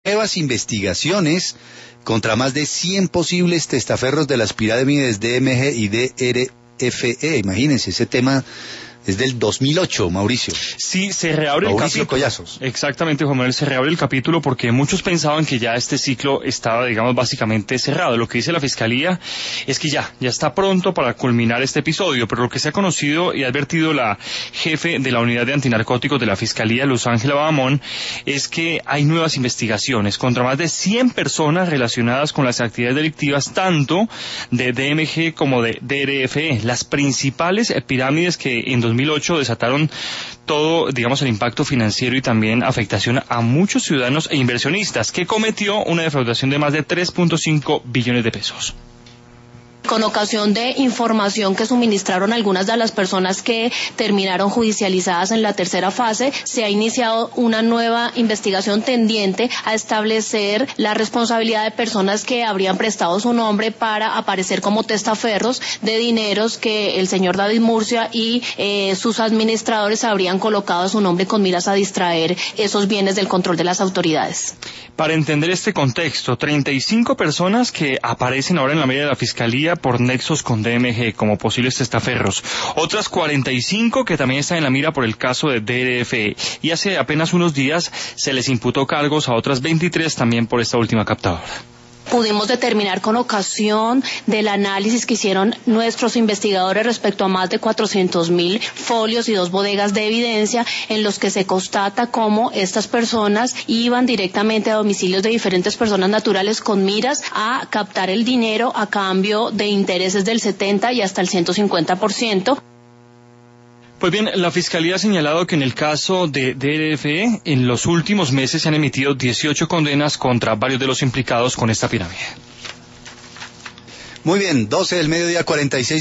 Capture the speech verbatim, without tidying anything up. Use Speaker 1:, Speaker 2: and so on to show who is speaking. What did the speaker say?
Speaker 1: nuevas investigaciones contra más de cien posibles testaferros de las pirámides D M G y D R F E. Imagínense, ese tema es del dos mil ocho, Mauricio.
Speaker 2: Sí, se reabre
Speaker 1: Mauricio
Speaker 2: el capítulo.
Speaker 1: Collazos.
Speaker 2: Exactamente, Juan Manuel, se reabre el capítulo porque muchos pensaban que ya este ciclo estaba, digamos, básicamente cerrado. Lo que dice la Fiscalía es que ya, ya está pronto para culminar este episodio, pero lo que se ha conocido y ha advertido la jefe de la unidad de antinarcóticos de la Fiscalía, Luz Ángela Bamón, es que hay nuevas investigaciones contra más de cien personas relacionadas con las actividades delictivas, tanto de D M G como de D R F E, las principales pirámides que en dos mil ocho desataron todo, digamos, el impacto financiero y también afectación a muchos ciudadanos e inversionistas, que cometió una defraudación de más de tres punto cinco billones de pesos.
Speaker 3: Con ocasión de información que suministraron algunas de las personas que terminaron judicializadas en la tercera fase, se ha iniciado una nueva investigación tendiente a establecer la responsabilidad de personas que habrían prestado su nombre para aparecer como testaferros de dineros que el señor David Murcia y eh, sus administradores habrían colocado a su nombre con miras a distraer esos bienes del control de las autoridades.
Speaker 2: Para entender este contexto, treinta y cinco personas que aparecen ahora en la medida de la Fiscalía por nexos con D M G como posibles testaferros, otras cuarenta y cinco que también están en la mira por el caso de D R F E, y hace apenas unos días se les imputó cargos a otras veintitrés también por esta última captadora.
Speaker 3: Pudimos determinar con ocasión del análisis que hicieron nuestros investigadores respecto a más de cuatrocientos mil folios y dos bodegas de evidencia en los que se constata cómo estas personas iban directamente a domicilios de diferentes personas naturales con miras a captar el dinero a cambio de intereses del setenta y hasta el ciento cincuenta por ciento.
Speaker 2: Pues bien, la Fiscalía ha señalado que en el caso de D R F E, en los últimos meses se han emitido dieciocho condenas contra varios de los implicados con esta pirámide.
Speaker 1: Muy bien, doce del mediodía, cuarenta y seis